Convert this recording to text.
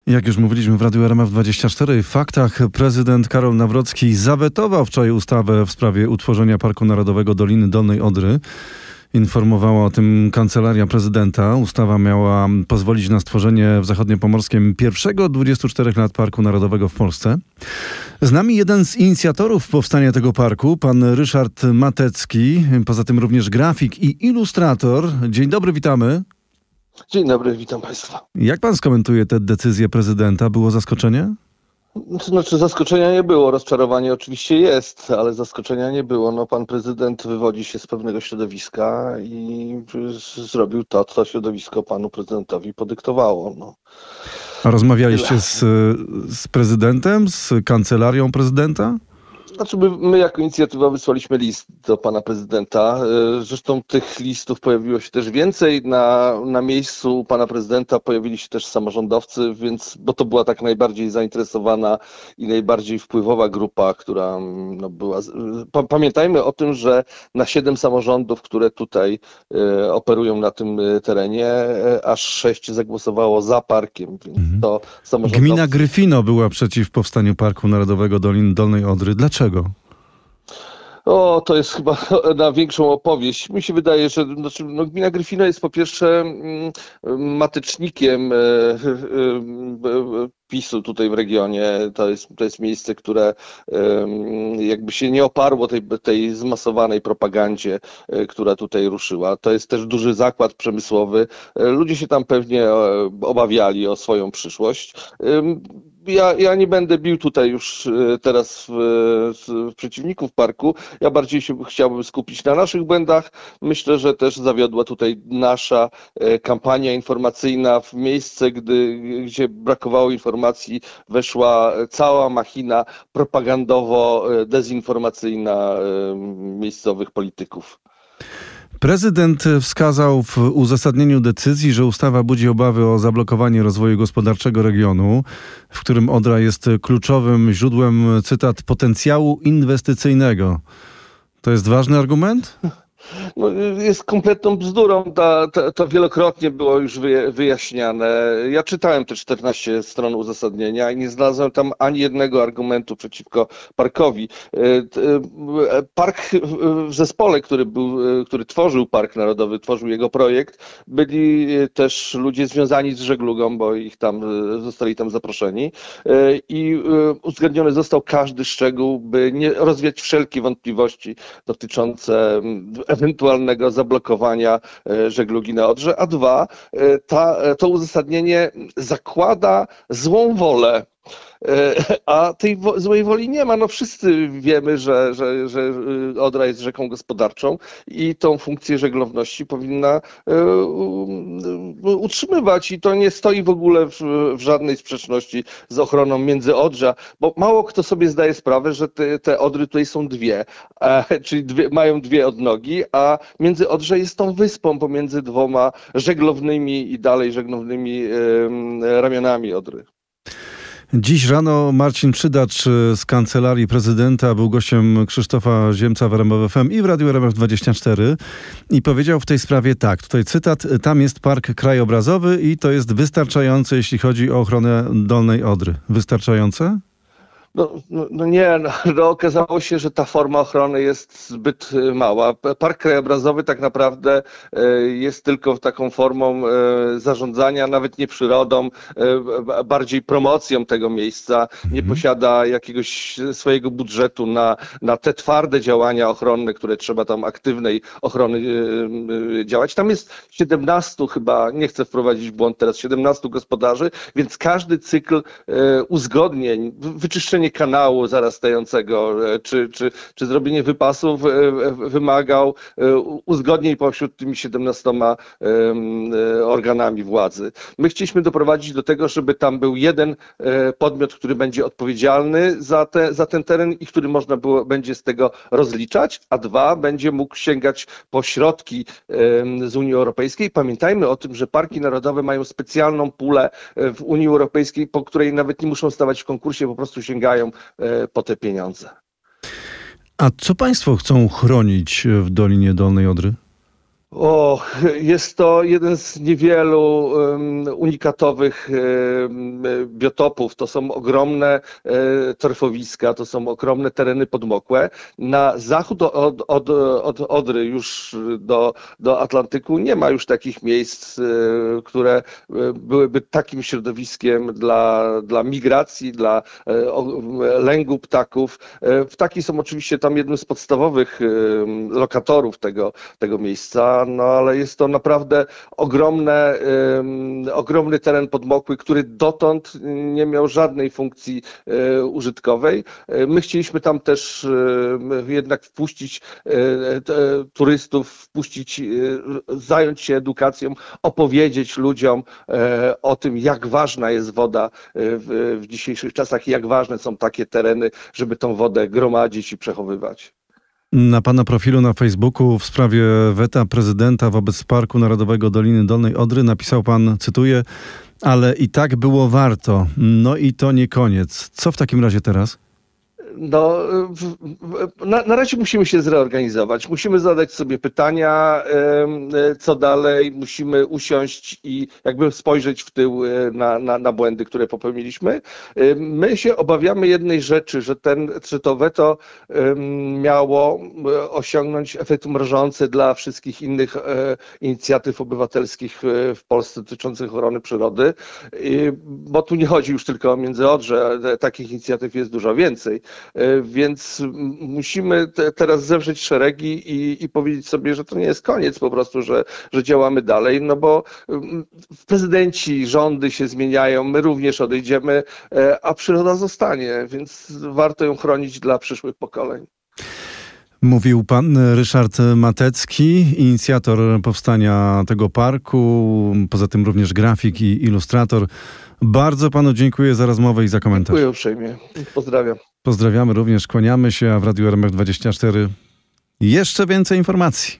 Jak już mówiliśmy w Radiu RMF24, w faktach prezydent Karol Nawrocki zawetował wczoraj ustawę w sprawie utworzenia Parku Narodowego Doliny Dolnej Odry. Informowała o tym Kancelaria Prezydenta. Ustawa miała pozwolić na stworzenie w Zachodniopomorskiem pierwszego od 24 lat Parku Narodowego w Polsce. Z nami jeden z inicjatorów powstania tego parku, pan Ryszard Matecki, poza tym również grafik i ilustrator. Dzień dobry, witamy. Dzień dobry, witam Państwa. Jak pan skomentuje tę decyzję prezydenta? Było zaskoczenie? Znaczy zaskoczenia nie było, rozczarowanie oczywiście jest, ale zaskoczenia nie było. No, pan prezydent wywodzi się z pewnego środowiska i zrobił to, co środowisko panu prezydentowi podyktowało. No. A rozmawialiście z prezydentem, z kancelarią prezydenta? Znaczy my jako inicjatywa wysłaliśmy list do pana prezydenta. Zresztą tych listów pojawiło się też więcej. Na miejscu pana prezydenta pojawili się też samorządowcy, bo to była tak najbardziej zainteresowana i najbardziej wpływowa grupa, która była. Pamiętajmy o tym, że na 7 samorządów, które tutaj operują na tym terenie, aż 6 zagłosowało za parkiem. Więc to samorządowcy... Gmina Gryfino była przeciw powstaniu Parku Narodowego Doliny Dolnej Odry. Dlaczego? O, to jest chyba na większą opowieść. Mi się wydaje, że gmina Gryfino jest po pierwsze matecznikiem PiS-u tutaj w regionie. To jest miejsce, które jakby się nie oparło tej zmasowanej propagandzie, która tutaj ruszyła. To jest też duży zakład przemysłowy. Ludzie się tam pewnie obawiali o swoją przyszłość. Ja nie będę bił tutaj już teraz w przeciwników parku. Ja bardziej chciałbym skupić na naszych błędach. Myślę, że też zawiodła tutaj nasza kampania informacyjna w miejsce, gdzie brakowało informacji, weszła cała machina propagandowo-dezinformacyjna miejscowych polityków. Prezydent wskazał w uzasadnieniu decyzji, że ustawa budzi obawy o zablokowanie rozwoju gospodarczego regionu, w którym Odra jest kluczowym źródłem, cytat, potencjału inwestycyjnego. To jest ważny argument? No, jest kompletną bzdurą, to wielokrotnie było już wyjaśniane. Ja czytałem te 14 stron uzasadnienia i nie znalazłem tam ani jednego argumentu przeciwko parkowi. Park w zespole, który tworzył Park Narodowy, tworzył jego projekt, byli też ludzie związani z żeglugą, bo zostali tam zaproszeni i uwzględniony został każdy szczegół, by nie rozwiać wszelkie wątpliwości dotyczące ewentualnego zablokowania żeglugi na Odrze, a dwa, to uzasadnienie zakłada złą wolę. A tej złej woli nie ma. No wszyscy wiemy, że Odra jest rzeką gospodarczą i tą funkcję żeglowności powinna utrzymywać i to nie stoi w ogóle w żadnej sprzeczności z ochroną Międzyodrza, bo mało kto sobie zdaje sprawę, że te Odry tutaj są dwie, czyli mają dwie odnogi, a Międzyodrze jest tą wyspą pomiędzy dwoma żeglownymi i dalej żeglownymi ramionami Odry. Dziś rano Marcin Przydacz z Kancelarii Prezydenta był gościem Krzysztofa Ziemca w RMF FM i w Radiu RMF24 i powiedział w tej sprawie tak, tutaj cytat, tam jest park krajobrazowy i to jest wystarczające, jeśli chodzi o ochronę Dolnej Odry. Wystarczające? Okazało się, że ta forma ochrony jest zbyt mała. Park krajobrazowy tak naprawdę jest tylko taką formą zarządzania, nawet nie przyrodą, bardziej promocją tego miejsca. Nie posiada jakiegoś swojego budżetu na te twarde działania ochronne, które trzeba tam aktywnej ochrony działać. Tam jest 17 chyba, nie chcę wprowadzić w błąd teraz, 17 gospodarzy, więc każdy cykl uzgodnień, wyczyszczenie kanału zarastającego, czy zrobienie wypasów wymagał uzgodnień pośród tymi 17 organami władzy. My chcieliśmy doprowadzić do tego, żeby tam był jeden podmiot, który będzie odpowiedzialny za ten teren i który można będzie z tego rozliczać, a dwa, będzie mógł sięgać po środki z Unii Europejskiej. Pamiętajmy o tym, że parki narodowe mają specjalną pulę w Unii Europejskiej, po której nawet nie muszą stawać w konkursie, po prostu sięgają po te pieniądze. A co państwo chcą chronić w Dolinie Dolnej Odry? Jest to jeden z niewielu unikatowych biotopów. To są ogromne torfowiska, to są ogromne tereny podmokłe. Na zachód od Odry, już do Atlantyku, nie ma już takich miejsc, które byłyby takim środowiskiem dla migracji, dla lęgu ptaków. Ptaki są oczywiście tam jednym z podstawowych lokatorów tego miejsca. No ale jest to naprawdę ogromny teren podmokły, który dotąd nie miał żadnej funkcji użytkowej. My chcieliśmy tam też jednak wpuścić turystów, zająć się edukacją, opowiedzieć ludziom o tym, jak ważna jest woda w dzisiejszych czasach i jak ważne są takie tereny, żeby tą wodę gromadzić i przechowywać. Na pana profilu na Facebooku w sprawie weta prezydenta wobec Parku Narodowego Doliny Dolnej Odry napisał pan, cytuję, ale i tak było warto. No i to nie koniec. Co w takim razie teraz? No, na razie musimy się zreorganizować. Musimy zadać sobie pytania, co dalej. Musimy usiąść i jakby spojrzeć w tył na błędy, które popełniliśmy. My się obawiamy jednej rzeczy, że to weto miało osiągnąć efekt mrożący dla wszystkich innych inicjatyw obywatelskich w Polsce dotyczących ochrony przyrody, bo tu nie chodzi już tylko o Międzyodrze, takich inicjatyw jest dużo więcej. Więc musimy teraz zewrzeć szeregi i powiedzieć sobie, że to nie jest koniec po prostu, że działamy dalej, no bo prezydenci, rządy się zmieniają, my również odejdziemy, a przyroda zostanie, więc warto ją chronić dla przyszłych pokoleń. Mówił pan Ryszard Matecki, inicjator powstania tego parku, poza tym również grafik i ilustrator. Bardzo panu dziękuję za rozmowę i za komentarz. Dziękuję uprzejmie. Pozdrawiam. Pozdrawiamy również, kłaniamy się, a w Radiu RMF24 jeszcze więcej informacji.